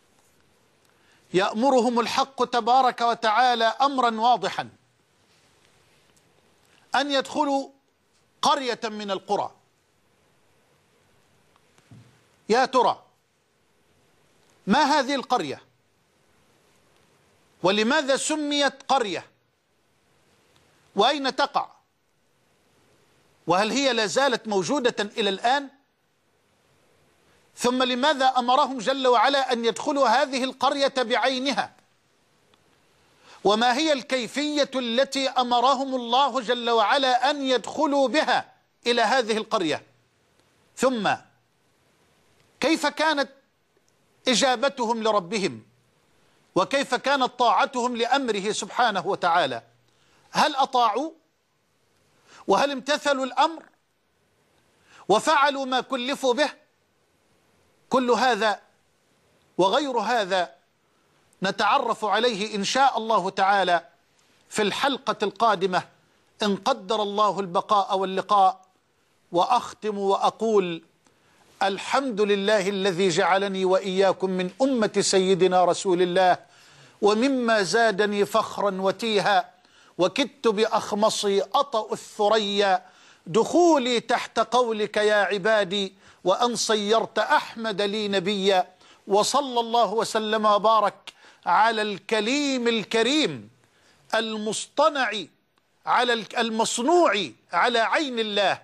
يأمرهم الحق تبارك وتعالى أمرا واضحا أن يدخلوا قرية من القرى. يا ترى ما هذه القرية؟ ولماذا سميت قرية؟ وأين تقع؟ وهل هي لا زالت موجودة إلى الآن؟ ثم لماذا أمرهم جل وعلا أن يدخلوا هذه القرية بعينها؟ وما هي الكيفية التي أمرهم الله جل وعلا أن يدخلوا بها إلى هذه القرية؟ ثم كيف كانت إجابتهم لربهم؟ وكيف كانت طاعتهم لأمره سبحانه وتعالى؟ هل أطاعوا؟ وهل امتثلوا الأمر؟ وفعلوا ما كلفوا به؟ كل هذا وغير هذا نتعرف عليه إن شاء الله تعالى في الحلقة القادمة إن قدر الله البقاء واللقاء. وأختم وأقول: الحمد لله الذي جعلني وإياكم من أمة سيدنا رسول الله، ومما زادني فخرا وتيها وكدت بأخمصي أطأ الثريا دخولي تحت قولك يا عبادي، وأن صيرت أحمد لي نبيا. وصلى الله وسلم وبارك على الكليم الكريم المصطنع على المصنوع على عين الله،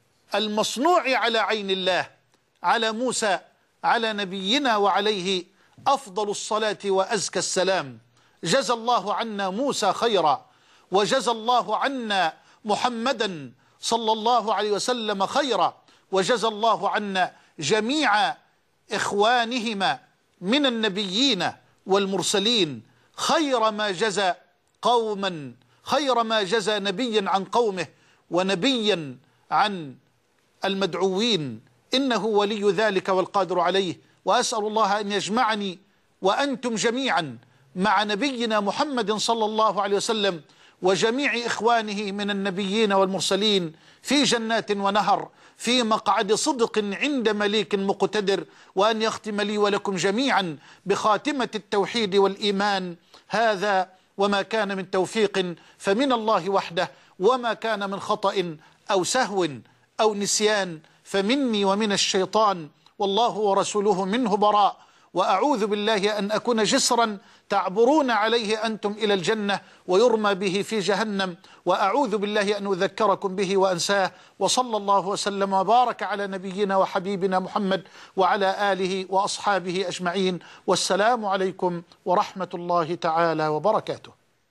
المصنوع على عين الله، على موسى، على نبينا وعليه أفضل الصلاة وأزكى السلام. جزى الله عنا موسى خيرا، وجزى الله عنا محمدا صلى الله عليه وسلم خيرا، وجزى الله عنا جميع إخوانهما من النبيين والمرسلين خير ما جزى قوما، خير ما جزى نبيا عن قومه ونبيا عن المدعوين، إنه ولي ذلك والقادر عليه. وأسأل الله أن يجمعني وأنتم جميعا مع نبينا محمد صلى الله عليه وسلم وجميع إخوانه من النبيين والمرسلين في جنات ونهر في مقعد صدق عند مليك مقتدر، وأن يختم لي ولكم جميعا بخاتمة التوحيد والإيمان. هذا وما كان من توفيق فمن الله وحده، وما كان من خطأ أو سهو أو نسيان فمني ومن الشيطان، والله ورسوله منه براء. وأعوذ بالله أن أكون جسرا تعبرون عليه أنتم إلى الجنة ويرمى به في جهنم، وأعوذ بالله أن أذكركم به وأنساه. وصلى الله وسلم وبارك على نبينا وحبيبنا محمد وعلى آله وأصحابه أجمعين، والسلام عليكم ورحمة الله تعالى وبركاته.